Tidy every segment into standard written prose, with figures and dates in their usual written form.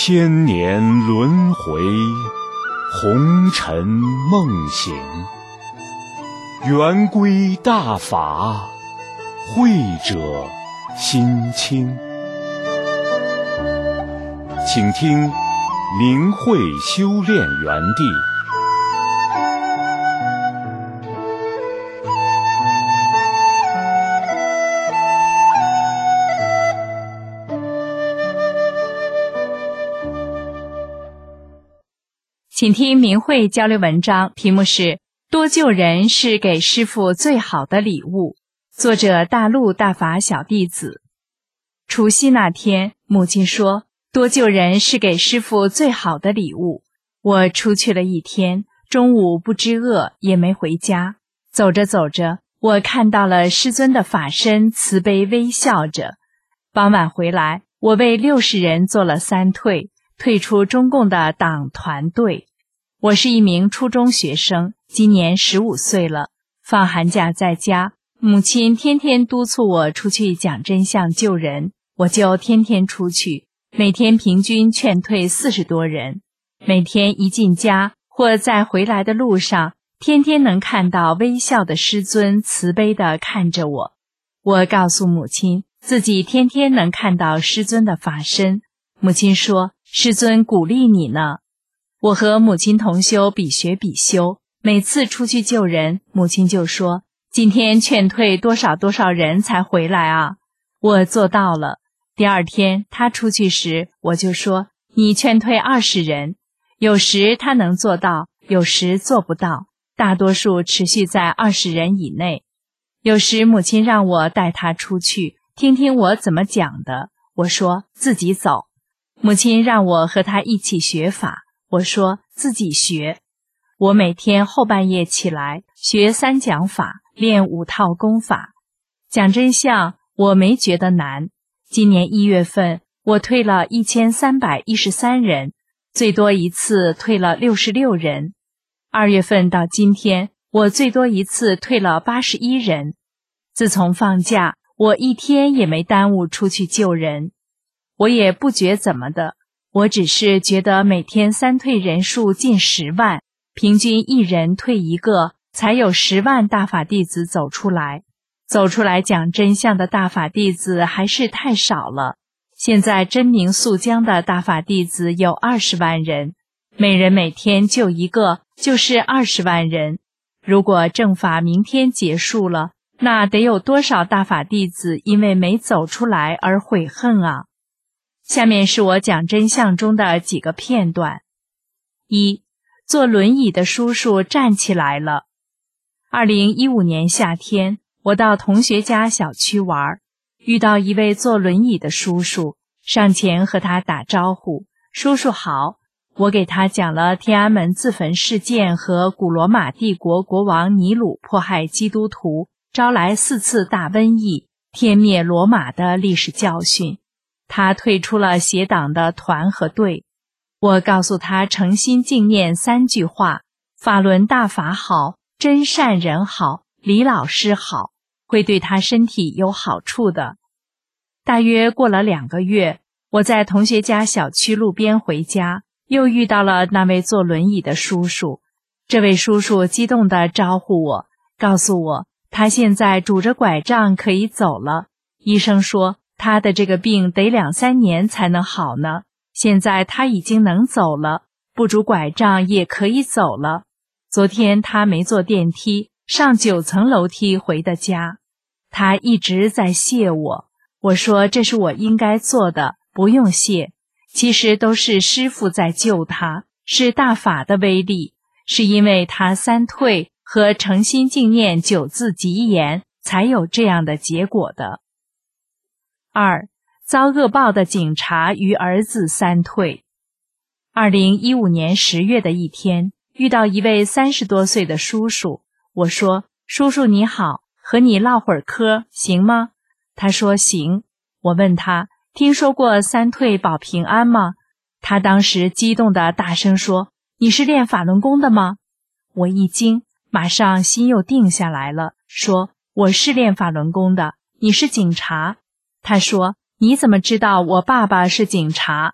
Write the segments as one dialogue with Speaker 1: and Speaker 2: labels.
Speaker 1: 千年轮回，红尘梦醒。圆规大法，慧者心清。请听明慧修炼园地。
Speaker 2: 请听明慧交流文章，题目是多救人是给师父最好的礼物，作者大陆大法小弟子。除夕那天，母亲说多救人是给师父最好的礼物。我出去了一天，中午不知饿，也没回家。走着走着，我看到了师尊的法身慈悲微笑着。傍晚回来，我为60人做了3退，退出中共的党团队。我是一名初中学生，今年15岁了，放寒假在家，母亲天天督促我出去讲真相救人，我就天天出去，每天平均劝退40多人。每天一进家或在回来的路上，天天能看到微笑的师尊慈悲地看着我。我告诉母亲，自己天天能看到师尊的法身。母亲说，师尊鼓励你呢。我和母亲同修比学比修，每次出去救人，母亲就说，今天劝退多少多少人才回来啊？我做到了。第二天他出去时，我就说，你劝退20人。有时他能做到，有时做不到，大多数持续在20人以内。有时母亲让我带他出去，听听我怎么讲的，我说自己走。母亲让我和他一起学法，我说自己学。我每天后半夜起来学3讲法，练5套功法。讲真相我没觉得难。今年1月份我退了1313人，最多一次退了66人。2月份到今天，我最多一次退了81人。自从放假，我一天也没耽误出去救人。我也不觉怎么的，我只是觉得每天3退人数近10万，平均1人退1个，才有10万大法弟子走出来。走出来讲真相的大法弟子还是太少了。现在真明肃江的大法弟子有20万人，每人每天救1个，就是20万人。如果正法明天结束了，那得有多少大法弟子因为没走出来而悔恨啊！下面是我讲真相中的几个片段。1. 坐轮椅的叔叔站起来了。2015年夏天，我到同学家小区玩，遇到一位坐轮椅的叔叔，上前和他打招呼，叔叔好。我给他讲了天安门自焚事件和古罗马帝国国王尼禄迫害基督徒，招来4次大瘟疫，天灭罗马的历史教训。他退出了邪党的团和队。我告诉他诚心敬念3句话：法轮大法好，真善人好，李老师好，会对他身体有好处的。大约过了2个月，我在同学家小区路边回家，又遇到了那位坐轮椅的叔叔。这位叔叔激动地招呼我，告诉我他现在拄着拐杖可以走了。医生说他的这个病得2-3年才能好呢，现在他已经能走了，不拄拐杖也可以走了。昨天他没坐电梯，上9层楼梯回的家。他一直在谢我，我说这是我应该做的，不用谢。其实都是师父在救他，是大法的威力，是因为他3退和诚心敬念9字吉言，才有这样的结果的。2. 遭恶报的警察与儿子3退。2015年10月的一天，遇到一位30多岁的叔叔，我说，叔叔你好，和你唠会儿嗑行吗？他说行。我问他，听说过3退保平安吗？他当时激动地大声说，你是练法轮功的吗？我一惊，马上心又定下来了，说我是练法轮功的，你是警察。他说，你怎么知道我爸爸是警察？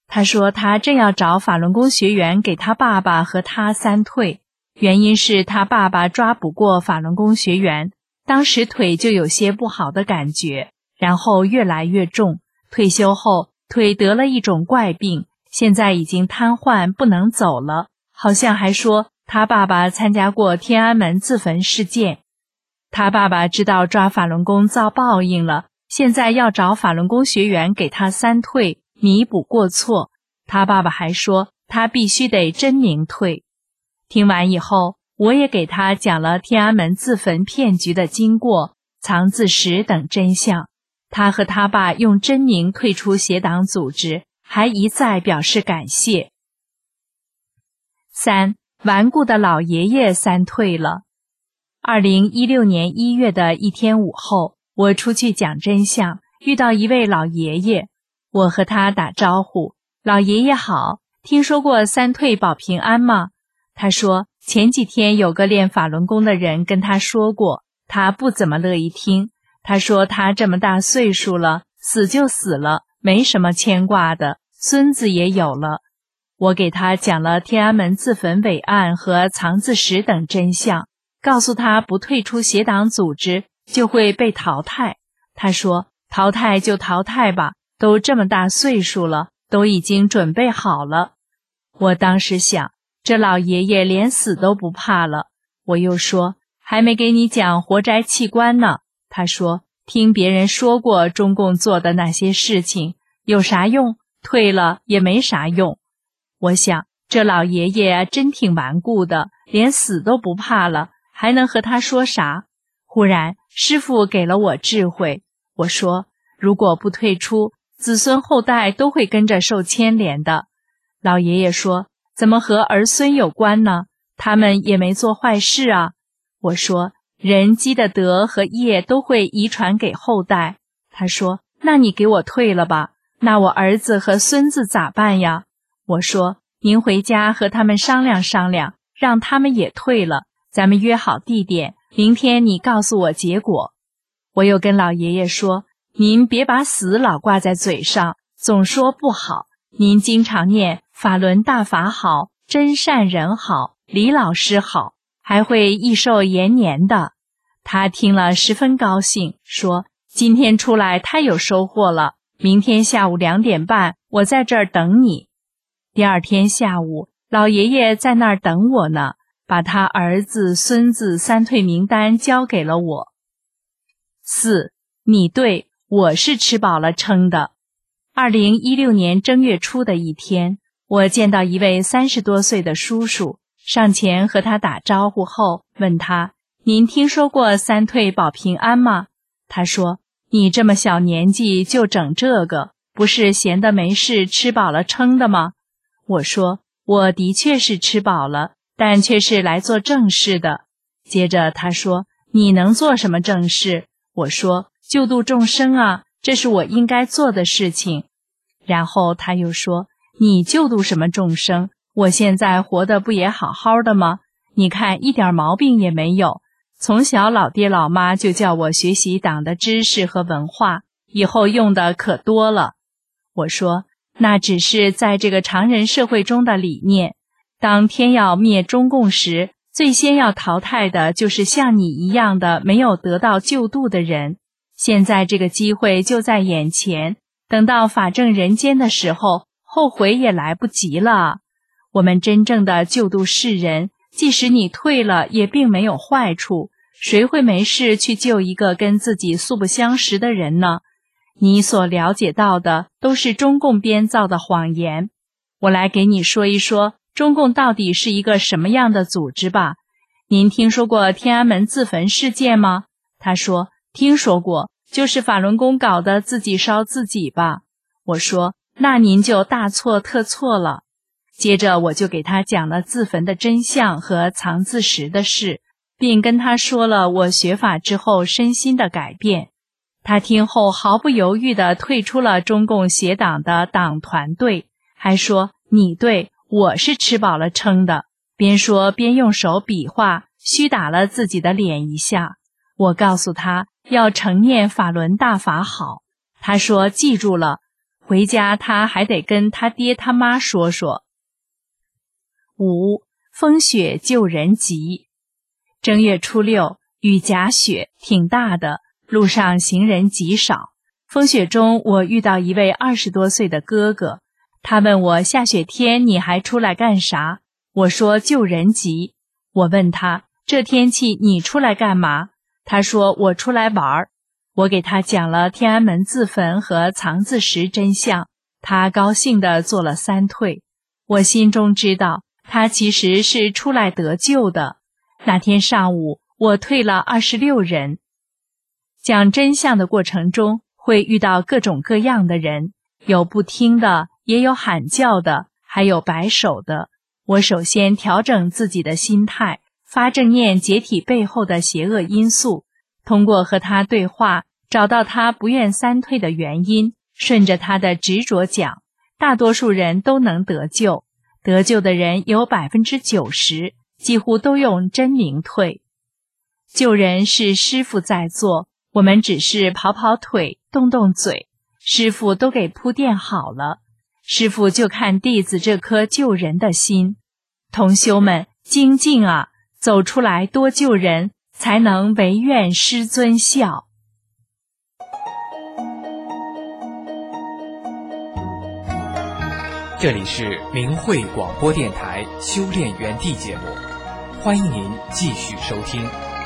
Speaker 2: 他说他正要找法轮功学员给他爸爸和他三退，原因是他爸爸抓不过法轮功学员，当时腿就有些不好的感觉，然后越来越重，退休后腿得了一种怪病，现在已经瘫痪不能走了，好像还说他爸爸参加过天安门自焚事件。他爸爸知道抓法轮功遭报应了，现在要找法轮功学员给他三退，弥补过错。他爸爸还说他必须得真名退。听完以后，我也给他讲了天安门自焚骗局的经过、藏字石等真相。他和他爸用真名退出邪党组织，还一再表示感谢。3. 顽固的老爷爷三退了。2016年1月的一天午后，我出去讲真相，遇到一位老爷爷，我和他打招呼，老爷爷好，听说过三退保平安吗？他说前几天有个练法轮功的人跟他说过，他不怎么乐意听。他说他这么大岁数了，死就死了，没什么牵挂的，孙子也有了。我给他讲了天安门自焚伪案和藏字石等真相，告诉他不退出邪党组织就会被淘汰。他说淘汰就淘汰吧，都这么大岁数了，都已经准备好了。我当时想，这老爷爷连死都不怕了。我又说还没给你讲活摘器官呢。他说听别人说过中共做的那些事情，有啥用？退了也没啥用。我想这老爷爷真挺顽固的，连死都不怕了，还能和他说啥？忽然师父给了我智慧，我说如果不退出，子孙后代都会跟着受牵连的。老爷爷说怎么和儿孙有关呢？他们也没做坏事啊。我说人积的德和业都会遗传给后代。他说那你给我退了吧，那我儿子和孙子咋办呀？我说您回家和他们商量商量，让他们也退了，咱们约好地点，明天你告诉我结果。我又跟老爷爷说，您别把死老挂在嘴上，总说不好，您经常念法轮大法好，真善人好，李老师好，还会益寿延年的。他听了十分高兴，说今天出来太有收获了，明天下午2点半我在这儿等你。第二天下午，老爷爷在那儿等我呢，把他儿子孙子三退名单交给了我。4. 你对，我是吃饱了撑的。2016年正月初的一天，我见到一位30多岁的叔叔，上前和他打招呼后，问他，您听说过三退保平安吗？他说，你这么小年纪就整这个，不是闲得没事吃饱了撑的吗？我说，我的确是吃饱了，但却是来做正事的。接着他说，你能做什么正事？我说，救度众生啊，这是我应该做的事情。然后他又说，你救度什么众生？我现在活得不也好好的吗？你看一点毛病也没有，从小老爹老妈就叫我学习党的知识和文化，以后用的可多了。我说，那只是在这个常人社会中的理念，当天要灭中共时，最先要淘汰的就是像你一样的没有得到救度的人。现在这个机会就在眼前，等到法正人间的时候，后悔也来不及了。我们真正的救度世人，即使你退了也并没有坏处，谁会没事去救一个跟自己素不相识的人呢？你所了解到的都是中共编造的谎言。我来给你说一说中共到底是一个什么样的组织吧。您听说过天安门自焚事件吗？他说听说过，就是法轮功搞得自己烧自己吧。我说那您就大错特错了。接着我就给他讲了自焚的真相和藏字石的事，并跟他说了我学法之后身心的改变。他听后毫不犹豫地退出了中共邪党的党团队，还说你对，我是吃饱了撑的，边说边用手比划，虚打了自己的脸一下。我告诉他要承念法轮大法好，他说记住了。 回家他还得跟他爹他妈说说。5. 风雪救人急。正月初6，雨夹雪，挺大的，路上行人极少。风雪中，我遇到一位20多岁的哥哥，他问我下雪天你还出来干啥？我说救人急。我问他这天气你出来干嘛？他说我出来玩。我给他讲了天安门自焚和藏字石真相，他高兴地做了3退。我心中知道他其实是出来得救的。那天上午我退了26人。讲真相的过程中会遇到各种各样的人，有不听的，也有喊叫的，还有摆手的。我首先调整自己的心态，发正念解体背后的邪恶因素，通过和他对话，找到他不愿3退的原因，顺着他的执着讲，大多数人都能得救。得救的人有 90%， 几乎都用真名退。救人是师父在做，我们只是跑跑腿，动动嘴，师父都给铺垫好了。师父就看弟子这颗救人的心。同修们，精进啊，走出来多救人，才能唯愿师尊效。
Speaker 3: 这里是明慧广播电台修炼园地节目，欢迎您继续收听。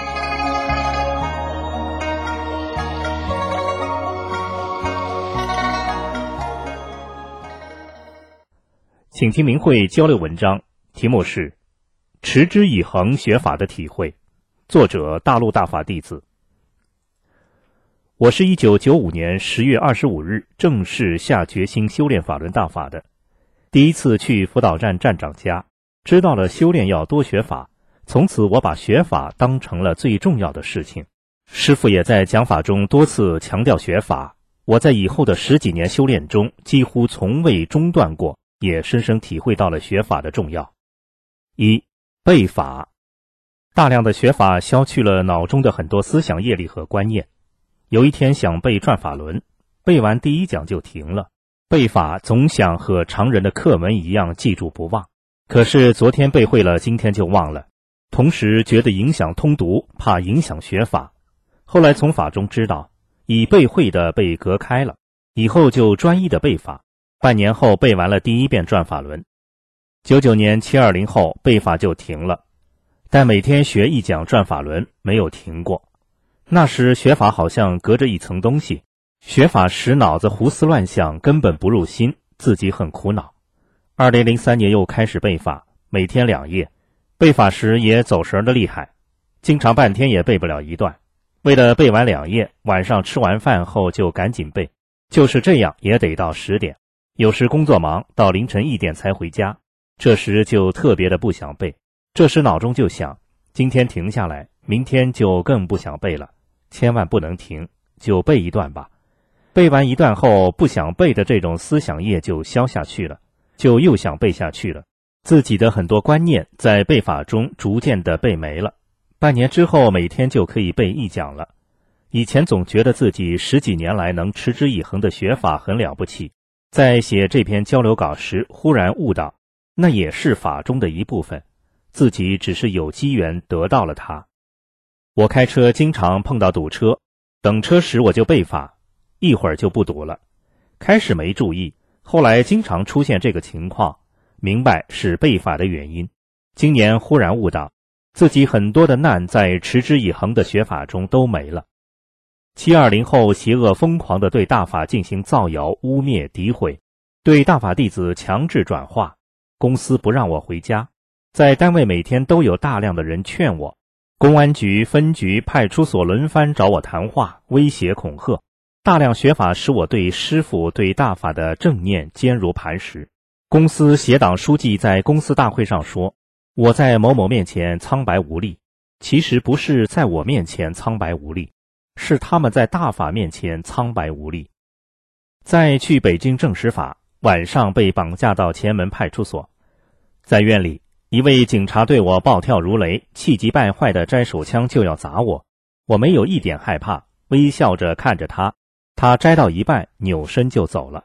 Speaker 4: 请听明慧交流文章，题目是持之以恒学法的体会，作者大陆大法弟子。我是1995年10月25日正式下决心修炼法轮大法的。第一次去辅导站站长家，知道了修炼要多学法，从此我把学法当成了最重要的事情。师父也在讲法中多次强调学法，我在以后的10几年修炼中几乎从未中断过，也深深体会到了学法的重要。1. 背法。大量的学法消去了脑中的很多思想业力和观念。有一天想背转法轮，背完第1讲就停了。背法总想和常人的课文一样记住不忘，可是昨天背会了，今天就忘了，同时觉得影响通读，怕影响学法。后来从法中知道，已背会的被隔开了，以后就专一的背法。半年后背完了第1遍转法轮。99年720后背法就停了，但每天学1讲转法轮没有停过。那时学法好像隔着一层东西，学法时脑子胡思乱想，根本不入心，自己很苦恼。2003年又开始背法，每天2页，背法时也走神的厉害，经常半天也背不了一段。为了背完2页，晚上吃完饭后就赶紧背，就是这样也得到10点，有时工作忙，到凌晨1点才回家，这时就特别的不想背。这时脑中就想，今天停下来，明天就更不想背了，千万不能停，就背一段吧。背完一段后，不想背的这种思想业就消下去了，就又想背下去了。自己的很多观念在背法中逐渐的背没了。半年之后，每天就可以背1讲了。以前总觉得自己10几年来能持之以恒的学法很了不起，在写这篇交流稿时，忽然悟到，那也是法中的一部分，自己只是有机缘得到了它。我开车经常碰到堵车，等车时我就背法，一会儿就不堵了。开始没注意，后来经常出现这个情况，明白是背法的原因。今年忽然悟到，自己很多的难在持之以恒的学法中都没了。720后，邪恶疯狂地对大法进行造谣、污蔑、诋毁，对大法弟子强制转化。公司不让我回家，在单位每天都有大量的人劝我，公安局、分局、派出所轮番找我谈话，威胁恐吓。大量学法使我对师父、对大法的正念坚如磐石。公司协党书记在公司大会上说，我在某某面前苍白无力，其实不是在我面前苍白无力，是他们在大法面前苍白无力。再去北京证实法，晚上被绑架到前门派出所，在院里，一位警察对我暴跳如雷，气急败坏地摘手枪就要砸我，我没有一点害怕，微笑着看着他，他摘到一半扭身就走了。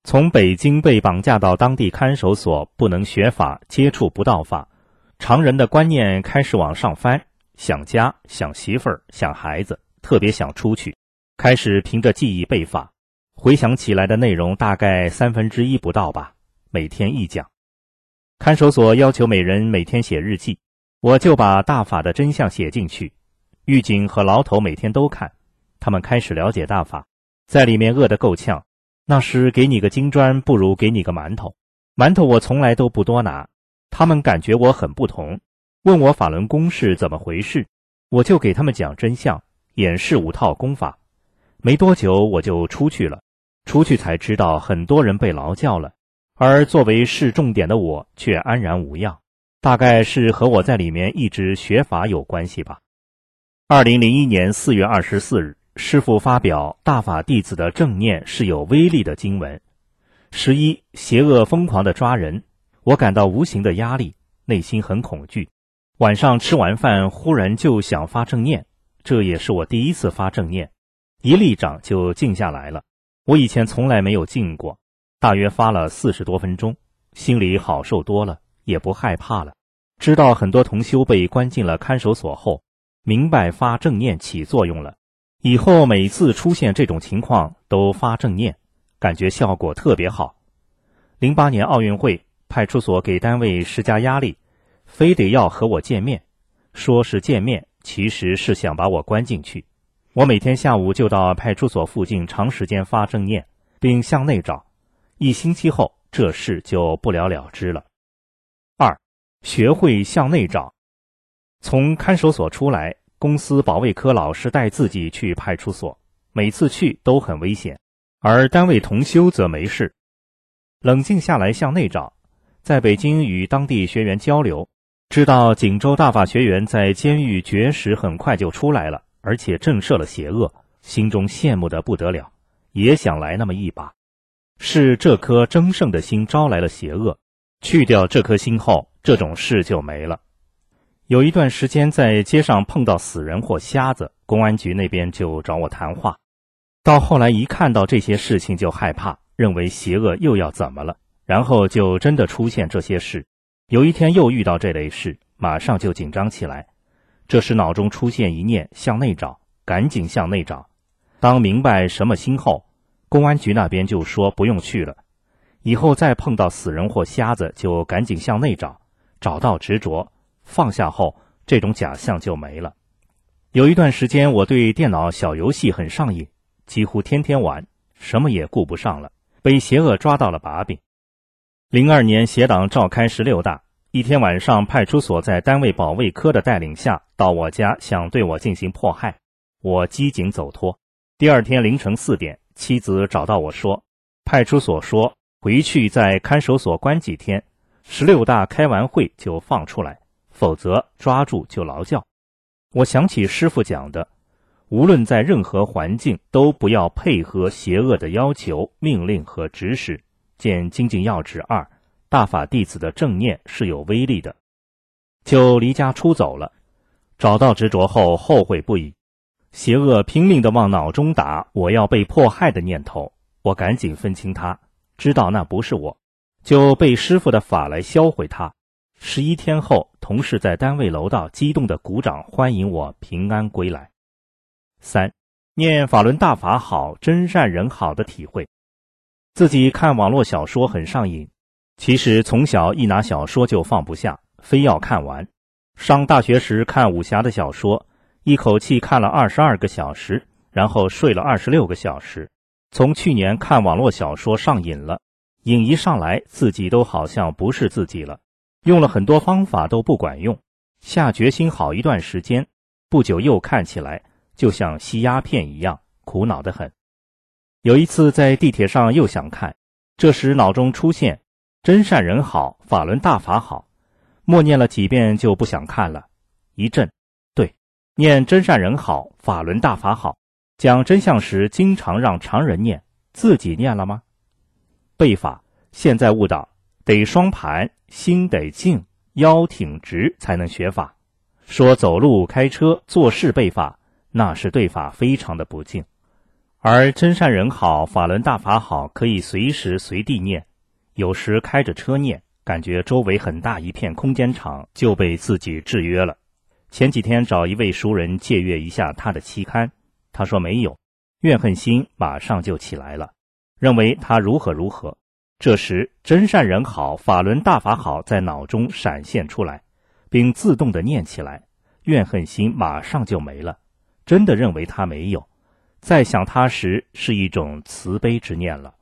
Speaker 4: 从北京被绑架到当地看守所，不能学法，接触不到法，常人的观念开始往上翻，想家，想媳妇儿，想孩子，特别想出去，开始凭着记忆背法，回想起来的内容大概1/3不到吧，每天一讲。看守所要求每人每天写日记，我就把大法的真相写进去。狱警和牢头每天都看，他们开始了解大法，在里面饿得够呛。那时给你个金砖不如给你个馒头，馒头我从来都不多拿。他们感觉我很不同，问我法轮功是怎么回事，我就给他们讲真相，演示5套功法。没多久我就出去了，出去才知道很多人被劳教了，而作为是重点的我却安然无恙，大概是和我在里面一直学法有关系吧。2001年4月24日，师父发表大法弟子的正念是有威力的经文。11，邪恶疯狂地抓人，我感到无形的压力，内心很恐惧。晚上吃完饭忽然就想发正念，这也是我第一次发正念，一立掌就静下来了。我以前从来没有静过，大约发了40多分钟，心里好受多了，也不害怕了。知道很多同修被关进了看守所后，明白发正念起作用了，以后每次出现这种情况都发正念，感觉效果特别好。08年奥运会，派出所给单位施加压力，非得要和我见面，说是见面，其实是想把我关进去。我每天下午就到派出所附近长时间发正念，并向内找，1星期后这事就不了了之了。2，学会向内找。从看守所出来，公司保卫科老师带自己去派出所，每次去都很危险，而单位同修则没事。冷静下来向内找，在北京与当地学员交流，知道锦州大法学员在监狱绝食很快就出来了，而且震慑了邪恶，心中羡慕得不得了，也想来那么一把。是这颗争胜的心招来了邪恶，去掉这颗心后，这种事就没了。有一段时间在街上碰到死人或瞎子，公安局那边就找我谈话。到后来一看到这些事情就害怕，认为邪恶又要怎么了，然后就真的出现这些事。有一天又遇到这类事，马上就紧张起来。这时脑中出现一念向内找，赶紧向内找。当明白什么心后，公安局那边就说不用去了。以后再碰到死人或瞎子就赶紧向内找，找到执着，放下后，这种假象就没了。有一段时间我对电脑小游戏很上瘾，几乎天天玩，什么也顾不上了，被邪恶抓到了把柄。02年邪党召开16大，一天晚上派出所在单位保卫科的带领下到我家，想对我进行迫害，我机警走脱。第二天凌晨4点，妻子找到我说，派出所说回去在看守所关几天，16大开完会就放出来，否则抓住就劳教。我想起师父讲的，无论在任何环境都不要配合邪恶的要求、命令和指使。见精进要旨2，大法弟子的正念是有威力的，就离家出走了。找到执着后后悔不已，邪恶拼命地往脑中打我要被迫害的念头，我赶紧分清他，知道那不是我，就背师父的法来销毁他。11天后，同事在单位楼道激动地鼓掌欢迎我平安归来。3，念法轮大法好，真善人好的体会。自己看网络小说很上瘾，其实从小一拿小说就放不下，非要看完。上大学时看武侠的小说，一口气看了22个小时，然后睡了26个小时。从去年看网络小说上瘾了，瘾一上来自己都好像不是自己了，用了很多方法都不管用，下决心好一段时间，不久又看起来就像吸鸦片一样，苦恼得很。有一次在地铁上又想看，这时脑中出现真善人好，法轮大法好，默念了几遍就不想看了。一震，对，念真善人好，法轮大法好，讲真相时经常让常人念，自己念了吗？背法，现在误导，得双盘，心得静，腰挺直才能学法。说走路、开车、做事背法，那是对法非常的不敬。 而真善人好，法轮大法好，可以随时随地念，有时开着车念，感觉周围很大一片空间场，就被自己制约了。前几天找一位熟人借阅一下他的期刊，他说没有，怨恨心马上就起来了，认为他如何如何。这时真善人好，法轮大法好在脑中闪现出来，并自动地念起来，怨恨心马上就没了，真的认为他没有，再想他时是一种慈悲之念了。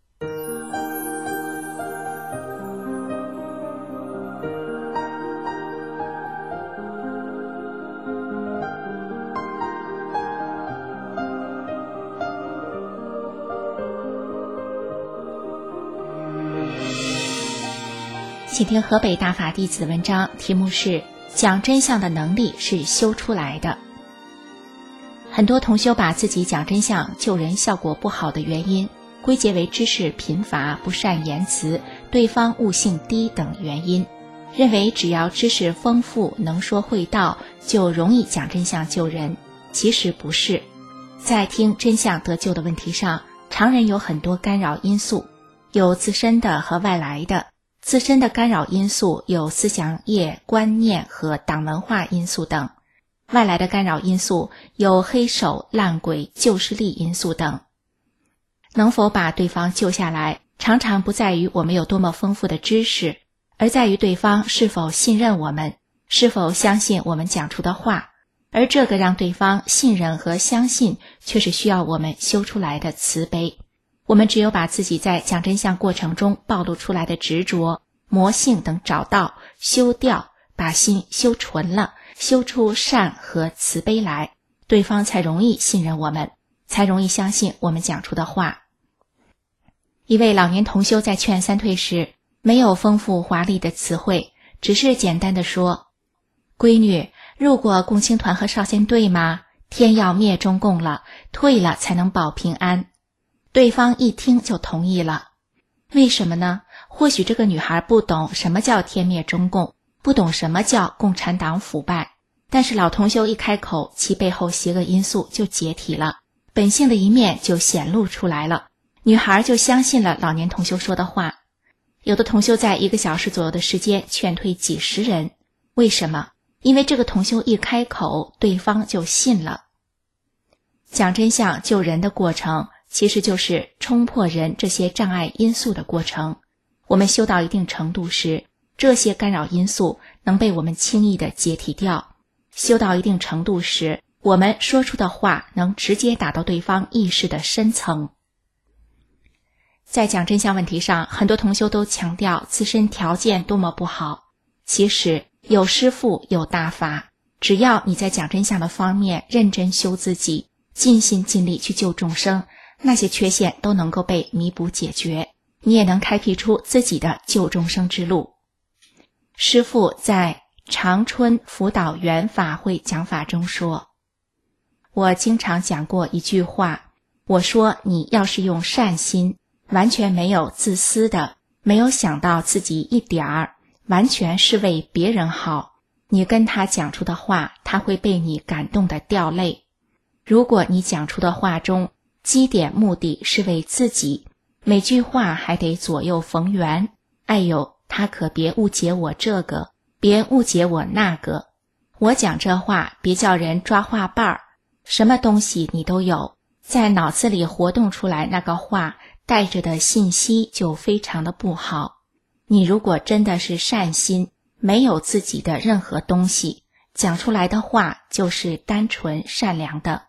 Speaker 5: 请听河北大法弟子的文章，题目是讲真相的能力是修出来的。很多同修把自己讲真相救人效果不好的原因归结为知识贫乏、不善言辞、对方悟性低等原因，认为只要知识丰富、能说会道就容易讲真相救人。其实不是，在听真相得救的问题上，常人有很多干扰因素，有自身的和外来的。自身的干扰因素有思想业、观念和党文化因素等，外来的干扰因素有黑手、烂鬼、旧势力因素等。能否把对方救下来，常常不在于我们有多么丰富的知识，而在于对方是否信任我们，是否相信我们讲出的话。而这个让对方信任和相信，却是需要我们修出来的慈悲。我们只有把自己在讲真相过程中暴露出来的执着、魔性等找到、修掉，把心修纯了，修出善和慈悲来，对方才容易信任我们，才容易相信我们讲出的话。一位老年同修在劝三退时，没有丰富华丽的词汇，只是简单的说：闺女，入过共青团和少先队吗？天要灭中共了，退了才能保平安。对方一听就同意了。为什么呢？或许这个女孩不懂什么叫天灭中共，不懂什么叫共产党腐败，但是老同修一开口，其背后邪恶因素就解体了，本性的一面就显露出来了，女孩就相信了老年同修说的话。有的同修在1个小时左右的时间劝退几十人，为什么？因为这个同修一开口，对方就信了。讲真相救人的过程，其实就是冲破人这些障碍因素的过程。我们修到一定程度时，这些干扰因素能被我们轻易地解体掉。修到一定程度时，我们说出的话能直接打到对方意识的深层。在讲真相问题上，很多同修都强调自身条件多么不好。其实有师父有大法，只要你在讲真相的方面认真修自己，尽心尽力去救众生，那些缺陷都能够被弥补解决，你也能开辟出自己的救众生之路。师父在长春辅导员法会讲法中说，我经常讲过一句话，我说你要是用善心，完全没有自私的，没有想到自己一点儿，完全是为别人好，你跟他讲出的话，他会被你感动得掉泪。如果你讲出的话中基点目的是为自己，每句话还得左右逢源，哎呦，他可别误解我这个，别误解我那个，我讲这话别叫人抓话瓣儿，什么东西你都有，在脑子里活动出来那个话带着的信息就非常的不好。你如果真的是善心，没有自己的任何东西，讲出来的话就是单纯善良的。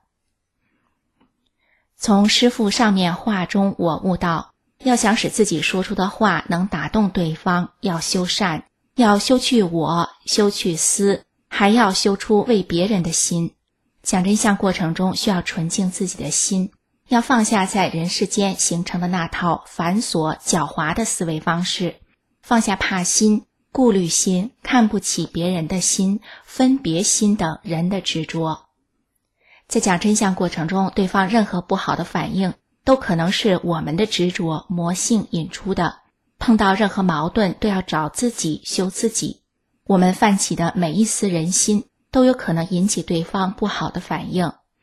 Speaker 5: 从师父上面话中，我悟到，要想使自己说出的话能打动对方，要修善，要修去我，修去私，还要修出为别人的心。讲真相过程中需要纯净自己的心，要放下在人世间形成的那套繁琐狡猾的思维方式，放下怕心、顾虑心、看不起别人的心、分别心等人的执着。在讲真相过程中，对方任何不好的反应都可能是我们的执着魔性引出的，碰到任何矛盾都要找自己修自己。我们泛起的每一丝人心都有可能引起对方不好的反应。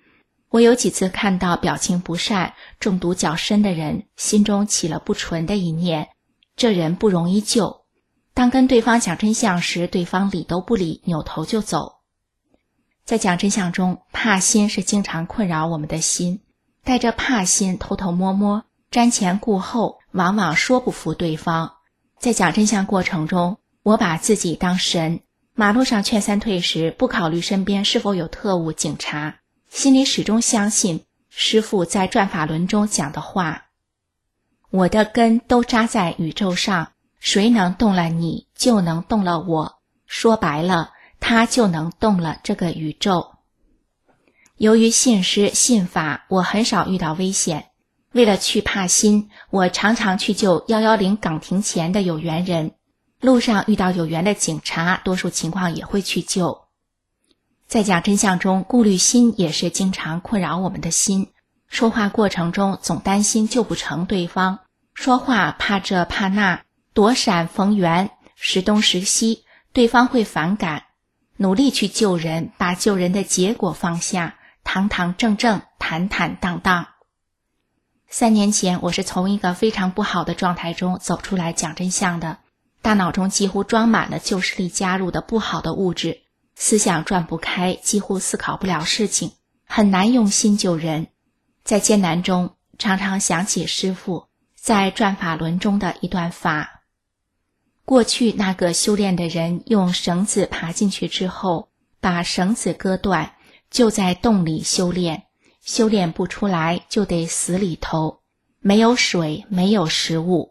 Speaker 5: 我有几次看到表情不善、中毒较深的人，心中起了不纯的一念，这人不容易救。当跟对方讲真相时，对方理都不理，扭头就走。在讲真相中，怕心是经常困扰我们的心，带着怕心偷偷摸摸、瞻前顾后，往往说不服对方。在讲真相过程中，我把自己当神，马路上劝三退时，不考虑身边是否有特务、警察，心里始终相信师父在转法轮中讲的话：我的根都扎在宇宙上，谁能动了你，就能动了我。说白了，他就能动了这个宇宙。由于信师信法，我很少遇到危险。为了去怕心，我常常去救110岗亭前的有缘人，路上遇到有缘的警察，多数情况也会去救。在讲真相中，顾虑心也是经常困扰我们的心。说话过程中总担心救不成对方，说话怕这怕那，躲闪逢源，时东时西，对方会反感。努力去救人，把救人的结果放下，堂堂正正，坦坦荡荡。3年前，我是从一个非常不好的状态中走出来讲真相的，大脑中几乎装满了旧势力加入的不好的物质，思想转不开，几乎思考不了事情，很难用心救人。在艰难中，常常想起师父在转法轮中的一段法。过去那个修炼的人用绳子爬进去之后，把绳子割断，就在洞里修炼，修炼不出来就得死里头，没有水，没有食物。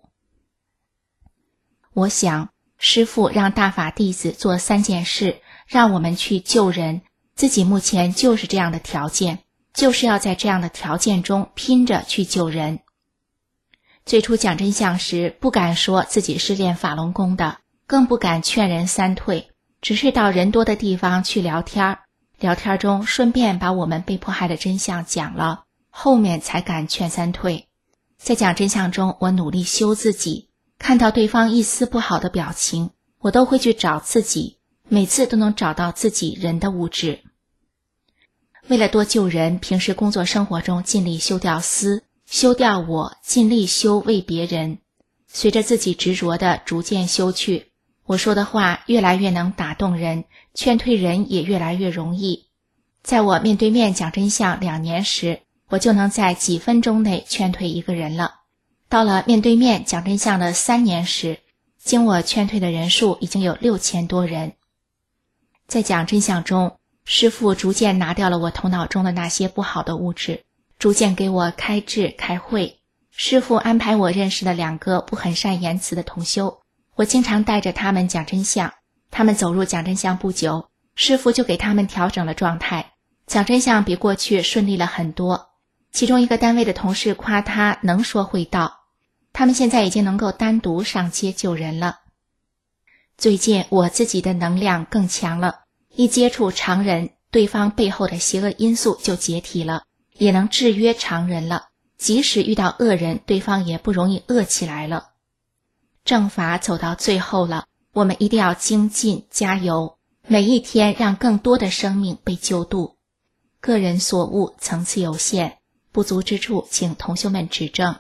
Speaker 5: 我想师父让大法弟子做3件事，让我们去救人，自己目前就是这样的条件，就是要在这样的条件中拼着去救人。最初讲真相时，不敢说自己是练法轮功的，更不敢劝人3退，只是到人多的地方去聊天，聊天中顺便把我们被迫害的真相讲了，后面才敢劝3退。在讲真相中，我努力修自己，看到对方一丝不好的表情，我都会去找自己，每次都能找到自己人的物质。为了多救人，平时工作生活中尽力修掉私，修掉我，尽力修为别人。随着自己执着的逐渐修去，我说的话越来越能打动人，劝退人也越来越容易。在我面对面讲真相2年时，我就能在几分钟内劝退一个人了。到了面对面讲真相的3年时，经我劝退的人数已经有6000多人。在讲真相中，师父逐渐拿掉了我头脑中的那些不好的物质，逐渐给我开智开慧。师父安排我认识了2个不很善言辞的同修，我经常带着他们讲真相。他们走入讲真相不久，师父就给他们调整了状态，讲真相比过去顺利了很多。其中一个单位的同事夸他能说会道，他们现在已经能够单独上街救人了。最近我自己的能量更强了，一接触常人，对方背后的邪恶因素就解体了，也能制约常人了，即使遇到恶人，对方也不容易恶起来了。正法走到最后了，我们一定要精进加油，每一天让更多的生命被救度。个人所悟层次有限，不足之处请同修们指正。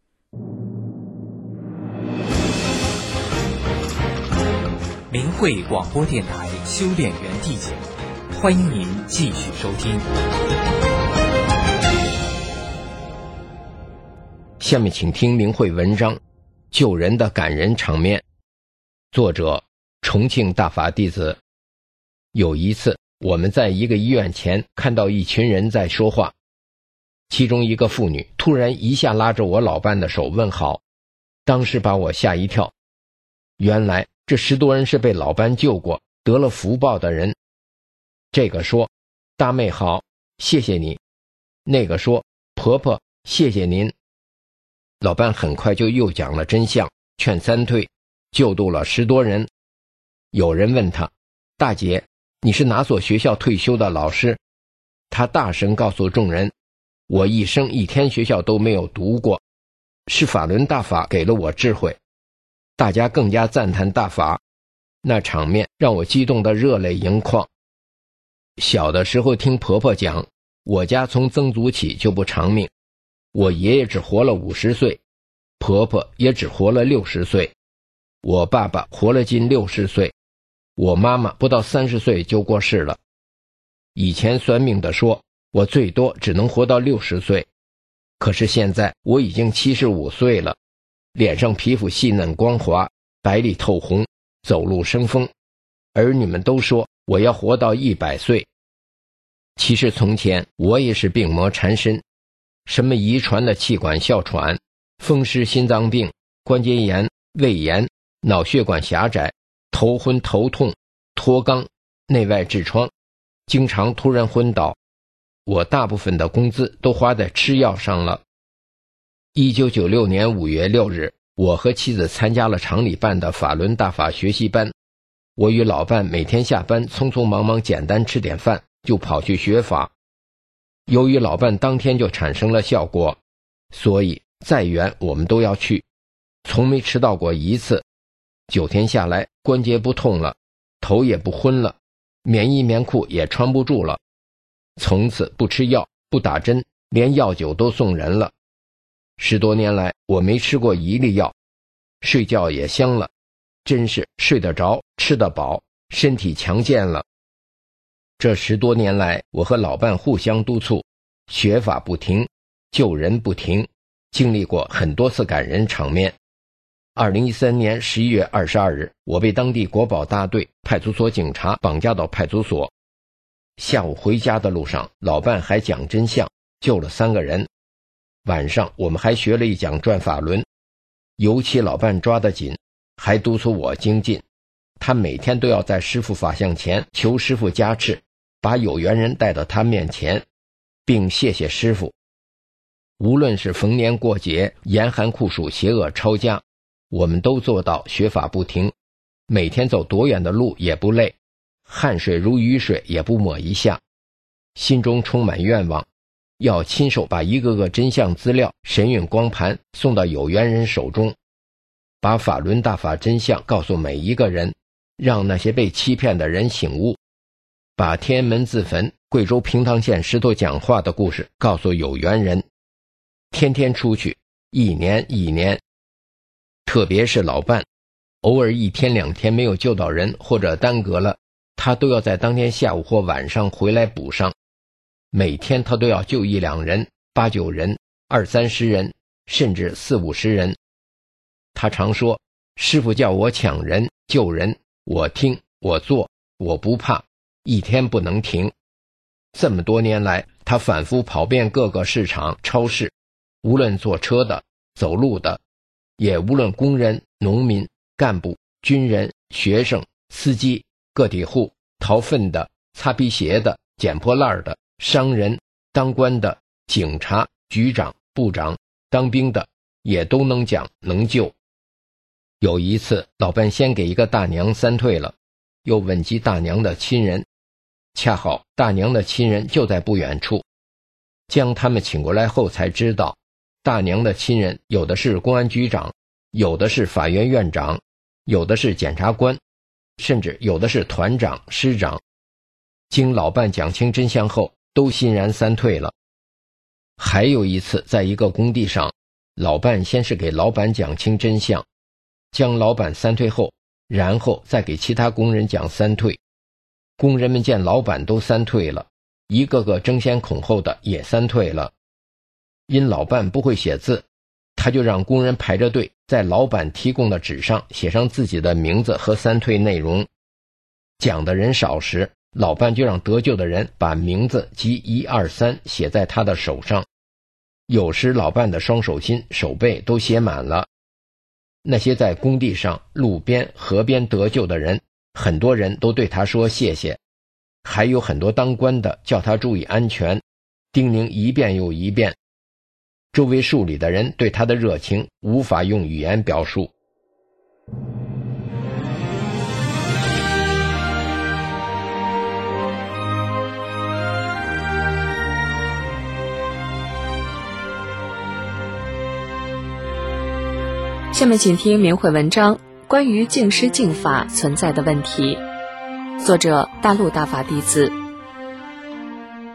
Speaker 3: 明慧广播电台修炼园地节目，欢迎您继续收听。
Speaker 6: 下面请听明慧文章《救人的感人场面》，作者重庆大法弟子。有一次，我们在一个医院前看到一群人在说话，其中一个妇女突然一下拉着我老伴的手问好，当时把我吓一跳。原来这10多人是被老伴救过，得了福报的人。这个说大妹好，谢谢你；那个说婆婆谢谢您。老伴很快就又讲了真相，劝3退，救度了10多人。有人问他，大姐，你是哪所学校退休的老师？他大声告诉众人，我一生1天学校都没有读过，是法轮大法给了我智慧。大家更加赞叹大法，那场面让我激动得热泪盈眶。小的时候听婆婆讲， 我家从曾祖起就不长命，我爷爷只活了50岁，婆婆也只活了60岁，我爸爸活了近60岁，我妈妈不到30岁就过世了。以前算命的说我最多只能活到60岁，可是现在我已经75岁了，脸上皮肤细嫩光滑，白里透红，走路生风，儿女们都说我要活到100岁。其实从前我也是病魔缠身，什么遗传的气管哮喘、风湿心脏病、关节炎、胃炎、脑血管狭窄、头昏头痛、脱肛、内外痔疮，经常突然昏倒。我大部分的工资都花在吃药上了。1996年5月6日，我和妻子参加了厂里办的法轮大法学习班。我与老伴每天下班匆匆忙忙简单吃点饭，就跑去学法。由于老伴当天就产生了效果，所以再远我们都要去，从没迟到过一次。9天下来，关节不痛了，头也不昏了，棉衣棉裤也穿不住了。从此不吃药，不打针，连药酒都送人了。10多年来，我没吃过一粒药，睡觉也香了，真是睡得着，吃得饱，身体强健了。这10多年来，我和老伴互相督促，学法不停，救人不停，经历过很多次感人场面。2013年11月22日，我被当地国保大队派出所警察绑架到派出所。下午回家的路上，老伴还讲真相，救了3个人。晚上我们还学了一讲转法轮，尤其老伴抓得紧，还督促我精进。他每天都要在师父法像前求师父加持，把有缘人带到他面前，并谢谢师父。无论是逢年过节、严寒酷暑、邪恶抄家，我们都做到学法不停，每天走多远的路也不累，汗水如雨水也不抹一下，心中充满愿望，要亲手把一个个真相资料、神韵光盘送到有缘人手中，把法轮大法真相告诉每一个人，让那些被欺骗的人醒悟，把天安门自焚、贵州平塘县石头讲话的故事告诉有缘人，天天出去，一年一年。特别是老伴，偶尔1天2天没有救到人或者耽搁了，他都要在当天下午或晚上回来补上。每天他都要救1、2人、8、9人、20、30人，甚至40、50人。他常说，师父叫我抢人救人，我听我做，我不怕，一天不能停。这么多年来，他反复跑遍各个市场、超市，无论坐车的、走路的，也无论工人、农民、干部、军人、学生、司机、个体户、掏粪的、擦皮鞋的、捡破烂的、商人、当官的、警察、局长、部长、当兵的，也都能讲能救。有一次，老伴先给一个大娘3退了，又问及大娘的亲人，恰好大娘的亲人就在不远处。将他们请过来后才知道，大娘的亲人有的是公安局长，有的是法院院长，有的是检察官，甚至有的是团长、师长。经老伴讲清真相后，都欣然3退了。还有一次，在一个工地上，老伴先是给老板讲清真相，将老板3退后，然后再给其他工人讲3退。工人们见老板都3退了，一个个争先恐后的也3退了。因老伴不会写字，他就让工人排着队，在老板提供的纸上写上自己的名字和3退内容。讲的人少时，老伴就让得救的人把名字及1、2、3写在他的手上。有时老伴的双手心、手背都写满了。那些在工地上、路边、河边得救的人，很多人都对他说谢谢，还有很多当官的叫他注意安全，叮咛一遍又一遍。周围数里的人对他的热情无法用语言表述。
Speaker 7: 下面请听明慧文章，关于净师净法存在的问题，作者大陆大法弟子。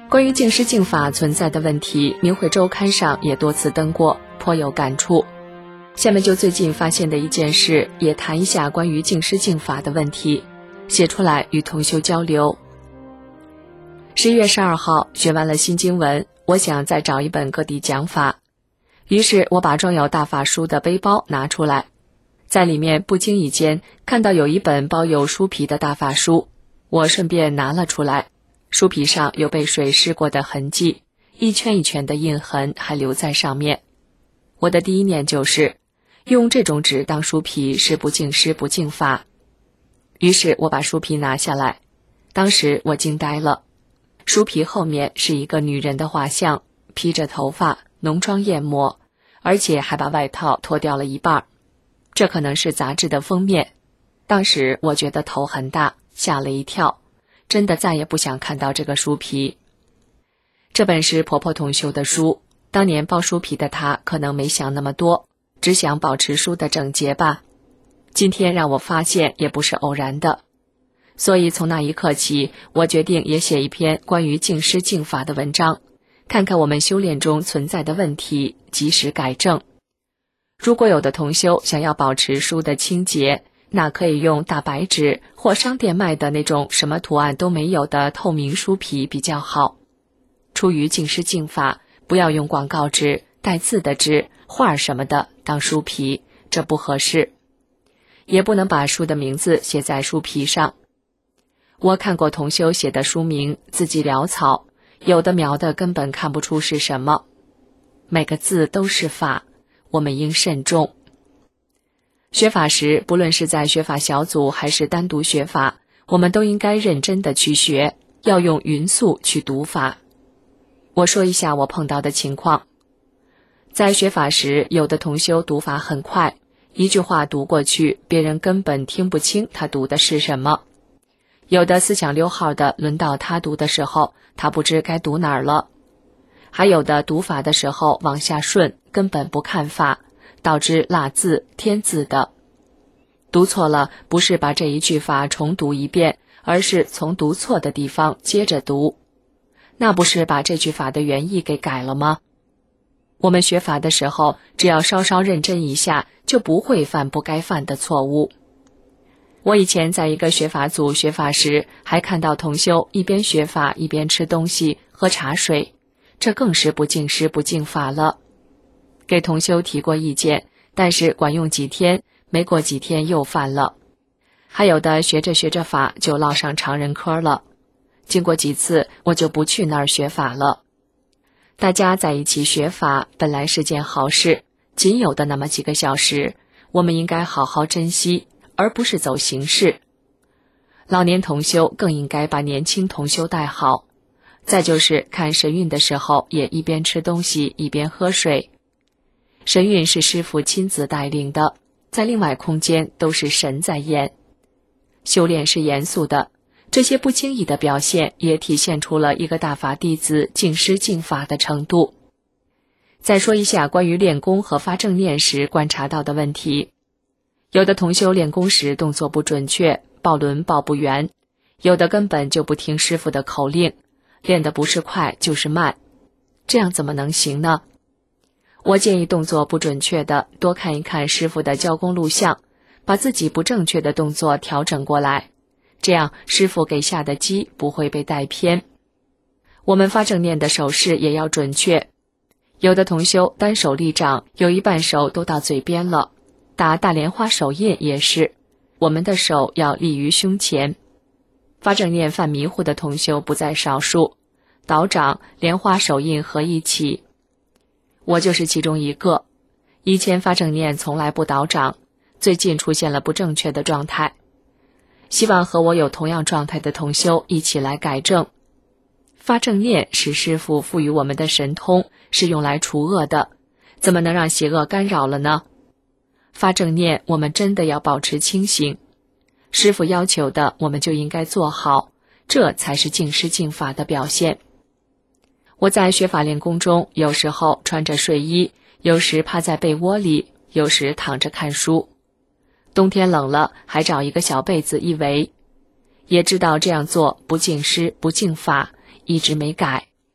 Speaker 7: 关于净师净法存在的问题，明慧周刊上也多次登过，颇有感触。下面就最近发现的一件事，也谈一下关于净师净法的问题，写出来与同修交流。11月12号学完了新经文，我想再找一本各地讲法，于是我把装有大法书的背包拿出来，在里面不经意间看到有一本包有书皮的大法书，我顺便拿了出来。书皮上有被水湿过的痕迹，一圈一圈的印痕还留在上面。我的第一念就是用这种纸当书皮是不净师不净法。于是我把书皮拿下来，当时我惊呆了。书皮后面是一个女人的画像，披着头发，浓妆艳抹，而且还把外套脱掉了一半。这可能是杂志的封面。当时我觉得头很大，吓了一跳，真的再也不想看到这个书皮。这本是婆婆同修的书，当年包书皮的她可能没想那么多，只想保持书的整洁吧。今天让我发现也不是偶然的，所以从那一刻起，我决定也写一篇关于净师净法的文章，看看我们修炼中存在的问题，及时改正。如果有的同修想要保持书的清洁，那可以用大白纸或商店卖的那种什么图案都没有的透明书皮比较好。出于净师净法，不要用广告纸、带字的纸、画什么的当书皮，这不合适。也不能把书的名字写在书皮上。我看过同修写的书名，字迹潦草，有的描的根本看不出是什么。每个字都是法，我们应慎重。学法时，不论是在学法小组还是单独学法，我们都应该认真的去学，要用匀速去读法。我说一下我碰到的情况。在学法时，有的同修读法很快，一句话读过去，别人根本听不清他读的是什么。有的思想溜号的，轮到他读的时候，他不知该读哪儿了。还有的读法的时候往下顺，根本不看法，导致落字添字的。读错了，不是把这一句法重读一遍，而是从读错的地方接着读，那不是把这句法的原意给改了吗？我们学法的时候，只要稍稍认真一下，就不会犯不该犯的错误。我以前在一个学法组学法时，还看到同修一边学法一边吃东西喝茶水，这更是不净师不净法了。给同修提过意见，但是管用几天，没过几天又犯了。还有的学着学着法就落上常人科了，经过几次我就不去那儿学法了。大家在一起学法本来是件好事，仅有的那么几个小时，我们应该好好珍惜，而不是走形式。老年同修更应该把年轻同修带好。再就是看神韵的时候，也一边吃东西一边喝水。神韵是师父亲自带领的，在另外空间都是神在演。修炼是严肃的，这些不经意的表现也体现出了一个大法弟子净师净法的程度。再说一下关于练功和发正念时观察到的问题。有的同修练功时动作不准确，抱轮抱不圆，有的根本就不听师父的口令，练得不是快就是慢，这样怎么能行呢？我建议动作不准确的多看一看师父的教功录像，把自己不正确的动作调整过来，这样师父给下的机不会被带偏。我们发正念的手势也要准确，有的同修单手立掌，有一半手都到嘴边了，打大莲花手印也是，我们的手要立于胸前。发正念犯迷糊的同修不在少数，倒掌、莲花手印合一起。我就是其中一个，以前发正念从来不倒掌，最近出现了不正确的状态。希望和我有同样状态的同修一起来改正。发正念是师父赋予我们的神通，是用来除恶的，怎么能让邪恶干扰了呢？发正念我们真的要保持清醒，师父要求的我们就应该做好，这才是净师净法的表现。我在学法练功中，有时候穿着睡衣，有时趴在被窝里，有时躺着看书。冬天冷了，还找一个小被子一围。也知道这样做不净师不净法，一直没改，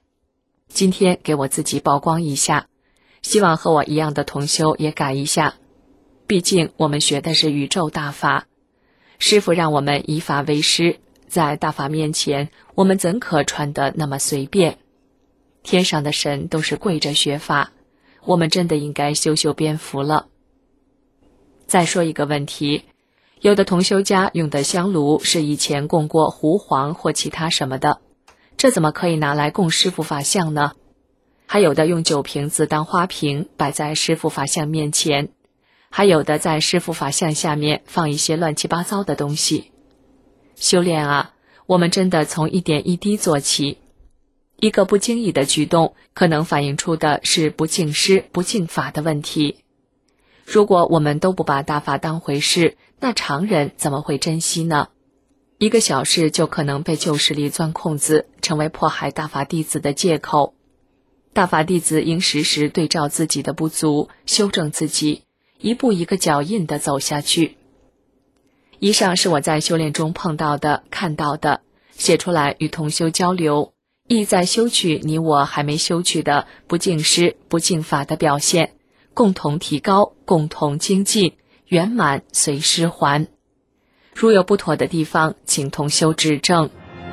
Speaker 7: 今天给我自己曝光一下，希望和我一样的同修也改一下。毕竟我们学的是宇宙大法，师父让我们以法为师，在大法面前，我们怎可穿得那么随便？天上的神都是跪着学法，我们真的应该修修边幅了。再说一个问题，有的同修家用的香炉是以前供过狐黄或其他什么的，这怎么可以拿来供师父法像呢？还有的用酒瓶子当花瓶摆在师父法像面前，还有的在师父法像下面放一些乱七八糟的东西。修炼啊，我们真的从一点一滴做起，一个不经意的举动可能反映出的是不敬师不敬法的问题。如果我们都不把大法当回事，那常人怎么会珍惜呢？一个小事就可能被旧势力钻空子，成为迫害大法弟子的借口。大法弟子应时时对照自己的不足，修正自己，一步一个脚印地走下去。以上是我在修炼中碰到的、看到的，写出来与同修交流，意在修去你我还没修去的不敬师、不敬法的表现，共同提高，共同精进，圆满随师还。如有不妥的地方，请同修指正。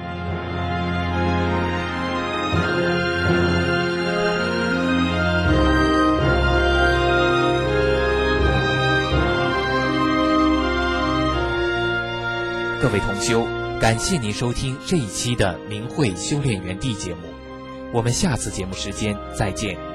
Speaker 3: 各位同修，感谢您收听这一期的明慧修炼园地节目，我们下次节目时间再见。